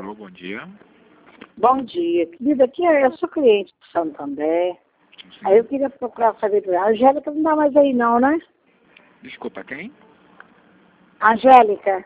Alô, bom dia. Bom dia, querida. Aqui eu sou cliente do Santander. Sim. Aí eu queria procurar saber. A Angélica não dá mais aí não, né? Desculpa, quem? Angélica.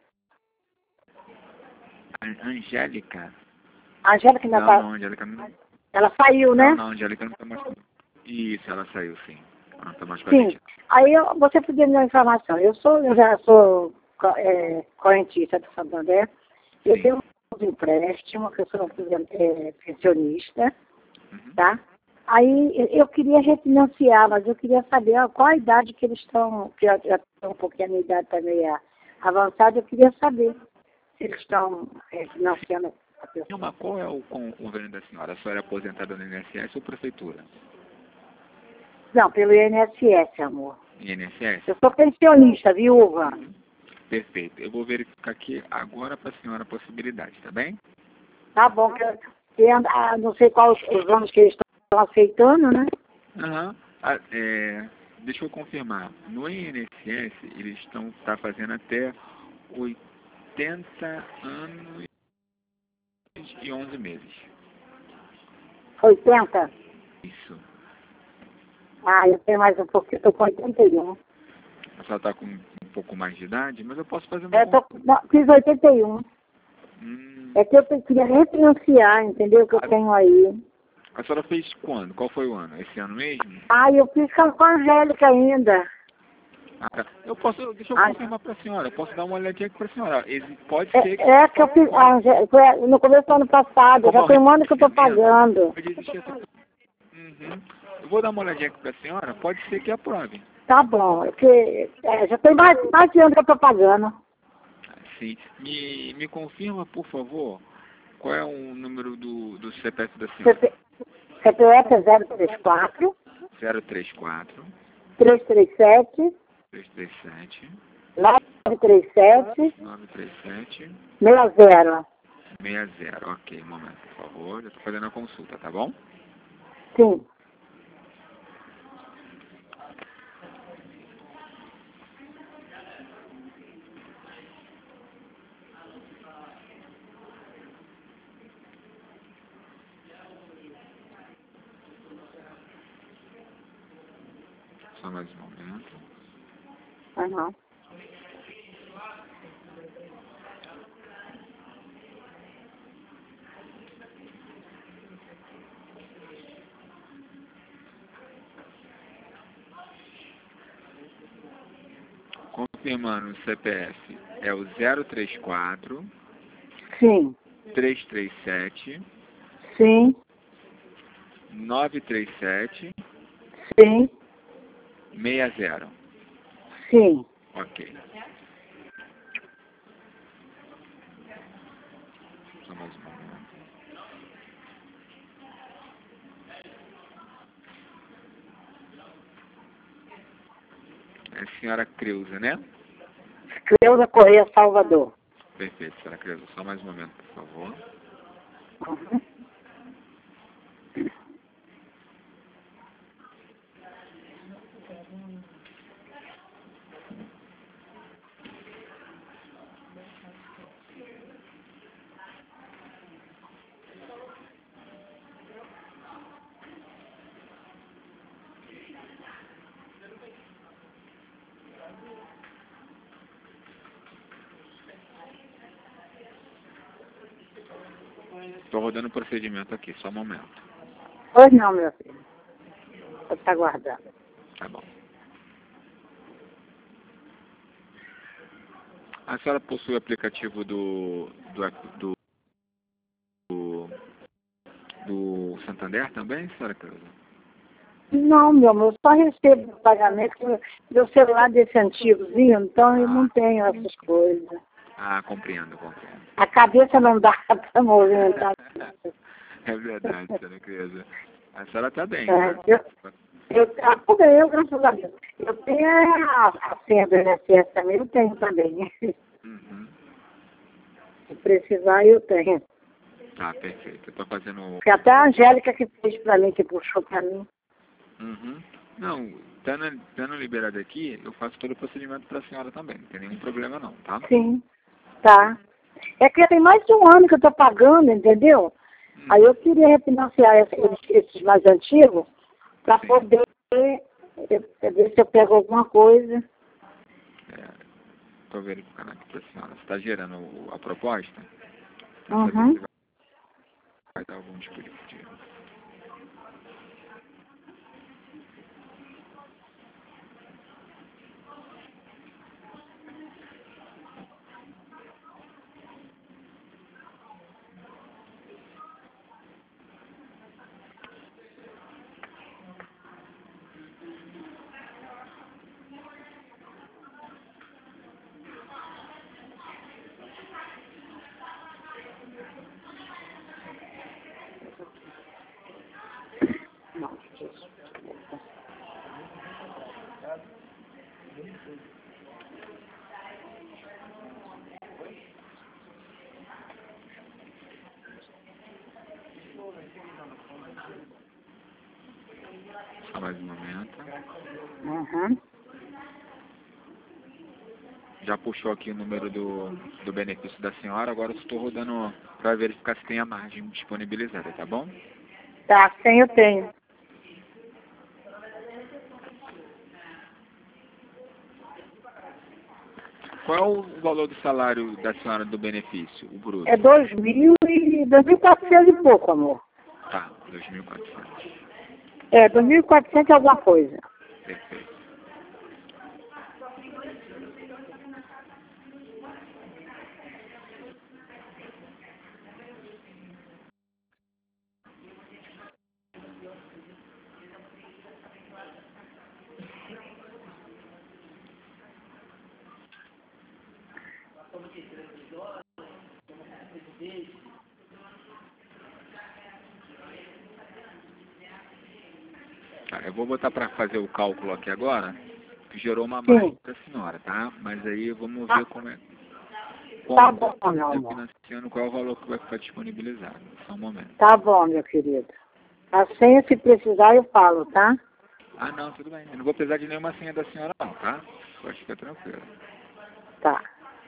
Angélica? A Angélica ainda Não, tá. não, Angélica não. Ela saiu, né? Não, Angélica não tá mais. Isso, ela saiu, sim. Ela não tá mais com a Sim. gente. Aí você podia me dar informação. Eu já sou correntista do Santander. Eu Sim. tenho um empréstimo, que eu sou pensionista, tá? Aí eu queria refinanciar, mas eu queria saber qual a idade que eles estão, que já estão um pouquinho, a minha idade está meio avançada, eu queria saber se eles estão refinanciando a pessoa. Mas qual é o convênio da senhora? A senhora é aposentada no INSS ou prefeitura? Não, pelo INSS, amor. INSS? Eu sou pensionista, viúva. Perfeito. Eu vou verificar aqui agora para a senhora a possibilidade, tá bem? Tá bom, não sei quais os anos que eles estão aceitando, né? Aham. Deixa eu confirmar. No INSS, eles tá fazendo até 80 anos e 11 meses. 80? Isso. Ah, eu tenho mais um pouquinho, estou com 81. A senhora está com um pouco mais de idade, mas eu posso fazer uma Fiz 81. Hum. É que eu queria refinanciar, entendeu? Que eu tenho aí. A senhora fez quando? Qual foi o ano? Esse ano mesmo? Ah, eu fiz com a Angélica ainda. Ah, tá. Deixa eu confirmar para a senhora. Eu posso dar uma olhadinha aqui para a senhora. Pode ser que... Que eu fiz no começo do ano passado. Já tem um ano que eu estou pagando. Pode existir essa... Eu vou dar uma olhadinha aqui para a senhora. Pode ser que aprove. Tá bom. Já tem mais de ano que eu estou pagando. Sim. Me confirma, por favor, qual é o número do CPF da senhora? CPF é 034 034 337 337 937 937 60. 60. Ok, um momento, por favor. Já estou fazendo a consulta, tá bom? Sim. Só mais um momento. Uhum. Confirmando o CPF, é o 034 Sim. 337 Sim. 937 Sim. 60. Sim. Ok. Só mais um momento. É a senhora Creuza, né? Cleusa Correia Salvador. Perfeito, senhora Creuza. Só mais um momento, por favor. Uhum. Estou rodando o procedimento aqui, só um momento. Pois não, meu filho. Vou estar aguardando. Tá bom. A senhora possui o aplicativo do Santander também, senhora Creuza? Não, meu amor, eu só recebo o pagamento. Meu celular desse antigozinho, então eu não tenho essas coisas. Ah, compreendo, compreendo. A cabeça não dá para movimentar. É verdade, senhora Creuza. A senhora está bem, É, tá? eu, graças a Deus. Eu tenho a senha do INSS também, eu tenho também. Uhum. Se precisar, eu tenho. Tá, perfeito. Eu estou fazendo... Porque até a Angélica que fez para mim, que puxou para mim. Uhum. Não, estando liberado aqui, eu faço todo o procedimento para a senhora também. Não tem nenhum problema não, tá? Sim, tá. É que tem mais de um ano que eu estou pagando, entendeu? Aí eu queria refinanciar esses mais antigos para poder ver se eu pego alguma coisa. Estou verificando aqui para a senhora. Você está gerando a proposta? Uhum. Vai dar algum tipo de... Só mais um momento. Uhum. Já puxou aqui o número do benefício da senhora, agora eu estou rodando para verificar se tem a margem disponibilizada, tá bom? Tá, sim, eu tenho. Qual é o valor do salário da senhora do benefício, o bruto? É 2.400 e pouco, amor. Tá, 2.400. É, 2.400 e alguma coisa. Perfeito. Tá, eu vou botar para fazer o cálculo aqui agora, que gerou uma margem para a senhora, tá? Mas aí vamos ver como é. Tá bom, meu Como amor. financiando, qual é o valor que vai ficar disponibilizado. Só um momento. Tá bom, meu querido. A senha, se precisar, eu falo, tá? Ah, não, tudo bem. Eu não vou precisar de nenhuma senha da senhora, não, tá? Pode ficar tranquilo. Tá.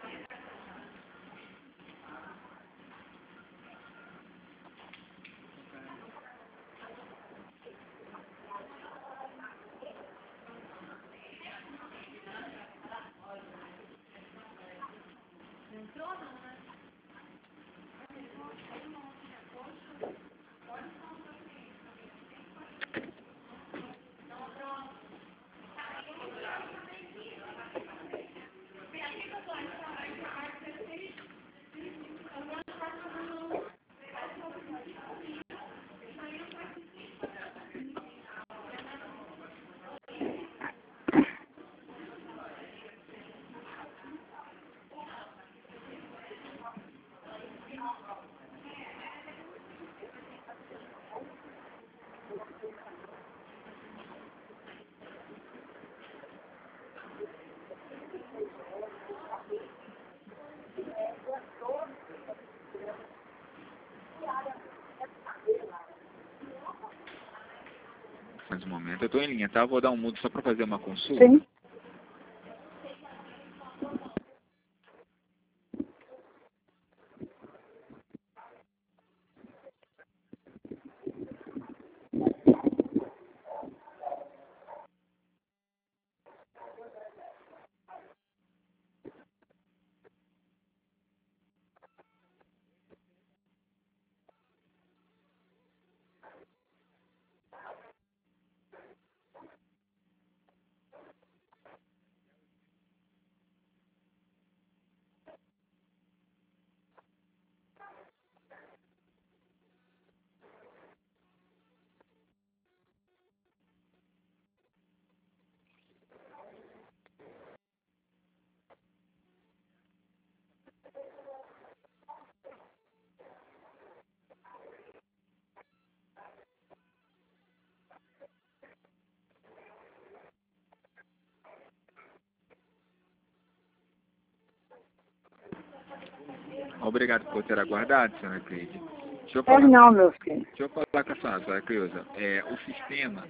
Mais um momento. Eu estou em linha, tá? Vou dar um mudo só para fazer uma consulta. Sim. Obrigado por ter aguardado, senhora Cleide. Deixa eu É falar, não, meu filho. deixa eu falar com a senhora Cleusa. O sistema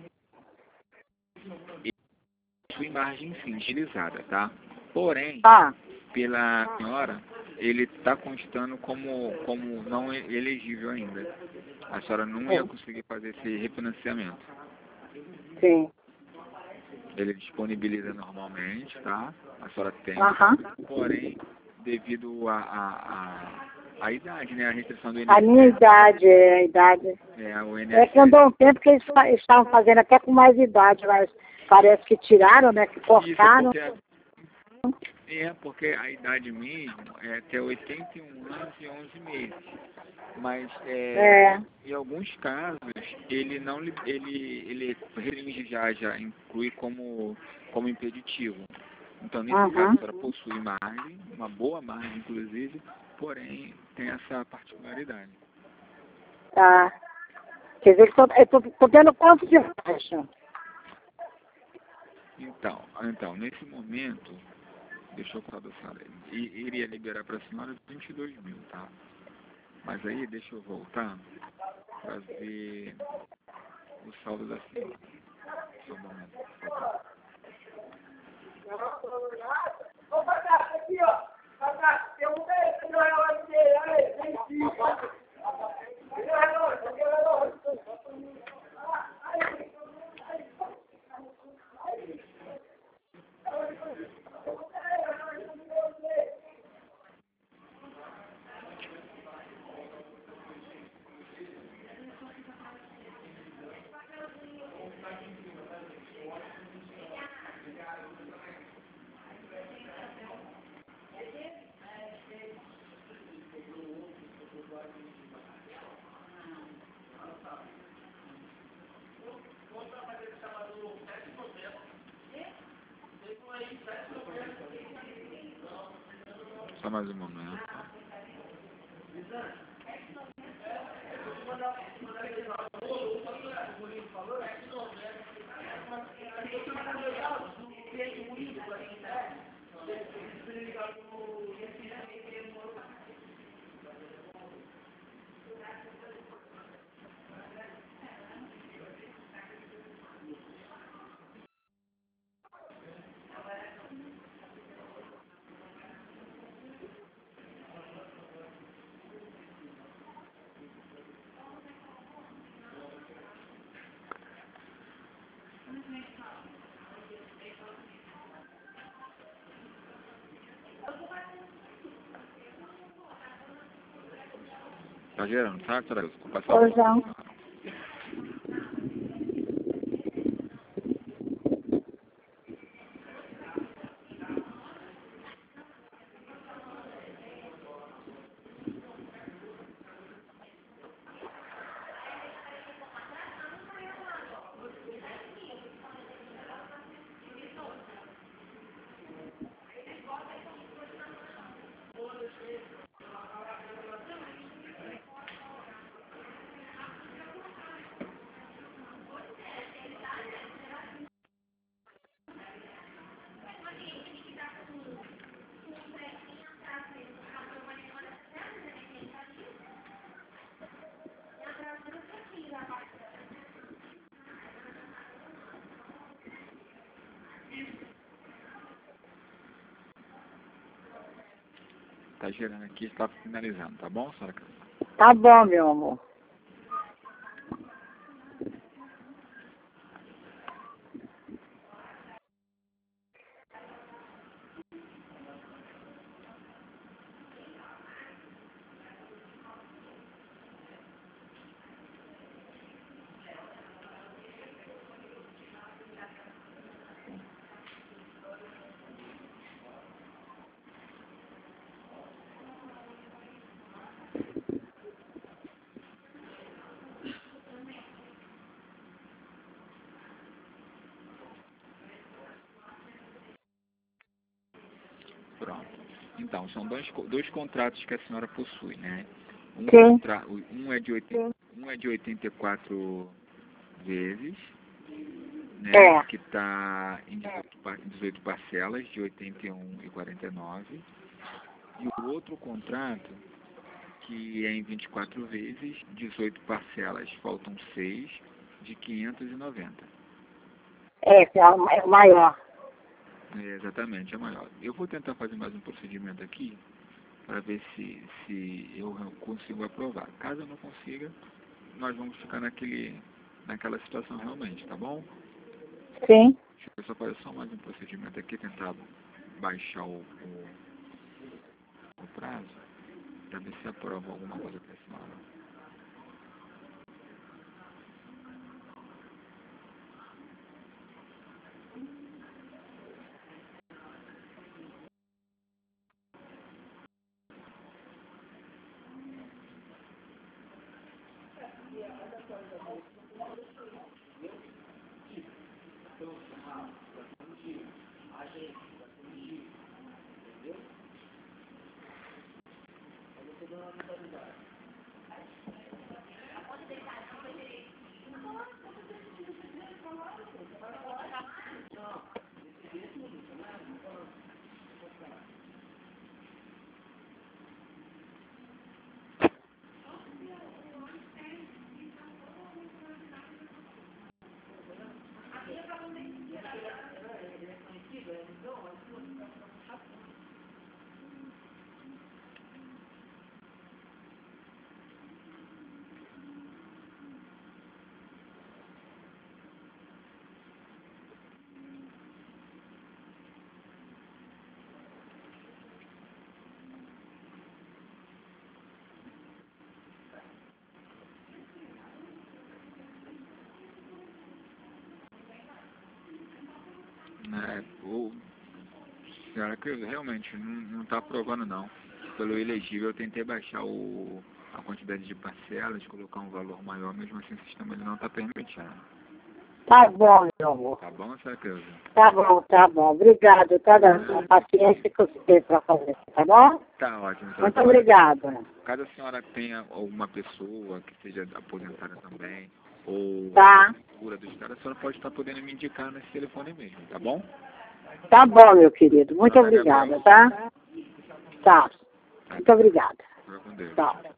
possui margem sim, utilizada, tá? Porém, Tá. pela senhora, ele está constando como não elegível ainda. A senhora não ia conseguir fazer esse refinanciamento. Sim. Ele disponibiliza normalmente, tá? A senhora tem, porém, devido à idade, né? A restrição do INSS. A minha idade, a idade. O INSS. É que andou um tempo que eles estavam fazendo até com mais idade, mas parece que tiraram, né? Que cortaram. Porque a idade mesmo é até 81 anos e 11 meses. Mas em alguns casos ele não ele restringe já inclui como impeditivo. Então nesse caso a senhora possui margem, uma boa margem inclusive, porém tem essa particularidade. Tá. Quer dizer que eu tô tendo quanto de baixa? Então, nesse momento, deixa eu falar da senhora, iria liberar para a senhora 22 mil, tá? Mas aí, deixa eu voltar para ver o saldo da senhora. Só um momento, por favor. Só mais um momento. Tá gerando, tá? Pois não. Tá gerando aqui, está finalizando, tá bom, senhora? Tá bom, meu amor. Pronto. Então, são dois contratos que a senhora possui, né? Um é de 84 vezes, né? Que está em 18 parcelas, de 81,49. E o outro contrato, que é em 24 vezes, 18 parcelas, faltam 6, de 590. É o maior. Exatamente, é maior. Eu vou tentar fazer mais um procedimento aqui, para ver se eu consigo aprovar. Caso eu não consiga, nós vamos ficar naquela situação realmente, tá bom? Sim. Deixa eu só fazer só mais um procedimento aqui, tentar baixar o prazo, para ver se aprova alguma coisa para esse ano. Senhora Creuza, realmente não está aprovando não. Pelo elegível eu tentei baixar a quantidade de parcelas, colocar um valor maior, mesmo assim o sistema ele não está permitindo. Tá bom, meu amor. Tá bom, senhora Creuza? Tá bom. Obrigado, tá dando a paciência que eu tenho para fazer, tá bom? Tá ótimo. Muito obrigada. Caso a senhora tenha alguma pessoa que seja aposentada também, ou cura do estado, a senhora pode estar podendo me indicar nesse telefone mesmo, tá bom? Tá bom, meu querido. Muito obrigada, tá? Tá. Muito obrigada. Fica com Deus. Tchau.